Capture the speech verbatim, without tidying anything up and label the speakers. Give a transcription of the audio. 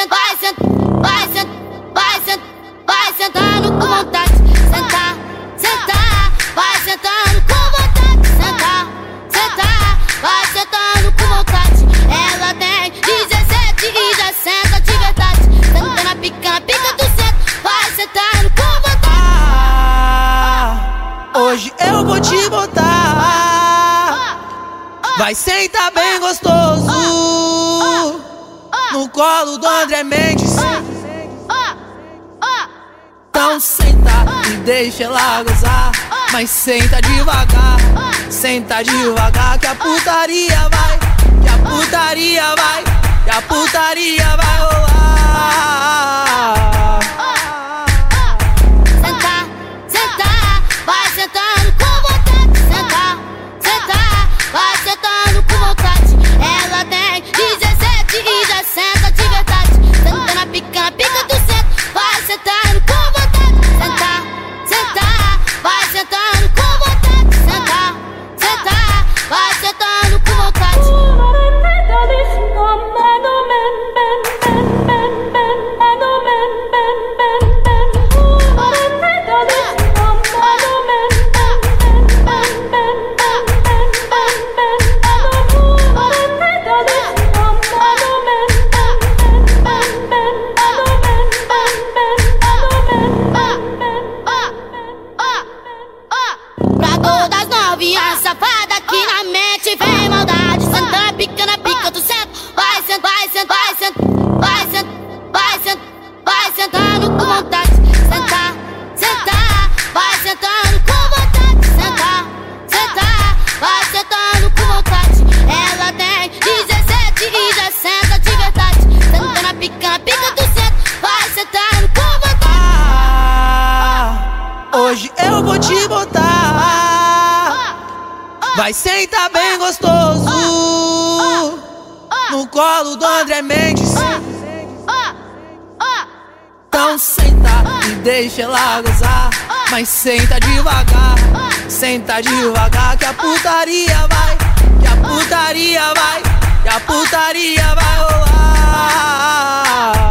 Speaker 1: sentar, vai sentar, vai sentar, vai sentar, vai sentando com vontade. Sentar, sentar, vai sentando com vontade. Sentar, sentar, vai sentando com vontade. Ela tem dezessete e já senta de verdade. Senta na pica, na pica do centro, vai sentando com vontade.
Speaker 2: Ah, hoje eu vou te botar, vai sentar bem gostoso no colo do André Mendes. Então senta e deixa ela gozar, mas senta devagar, senta devagar que a putaria vai, que a putaria vai, que a putaria vai rolar.
Speaker 1: Sentar, sentar, vai sentando com vontade. Sentar, sentar, vai sentando com vontade. Ela tem dezessete e já senta de verdade. Senta na pica, na pica do centro, vai sentando com vontade. Sentar, sentar, vai sentando com vontade. Sentar, sentar, vai sentando com vontade. Pra todas novinhas safadas que na mente vem maldade. Senta na pica, na pica do centro, vai sentar, vai sentar, vai sentar, vai sentar, vai sentar, vai sentando com vontade. Sentar, sentar, vai sentando com vontade. Sentar, sentar, vai sentando com vontade. Ela tem dezessete e já senta de verdade. Senta na pica, na pica do centro, vai sentando com vontade.
Speaker 2: Ah, hoje eu vou te botar, vai sentar bem gostoso no colo do André Mendes. Então senta e deixa ela gozar, mas senta devagar, senta devagar que a putaria vai, que a putaria vai, que a putaria vai rolar.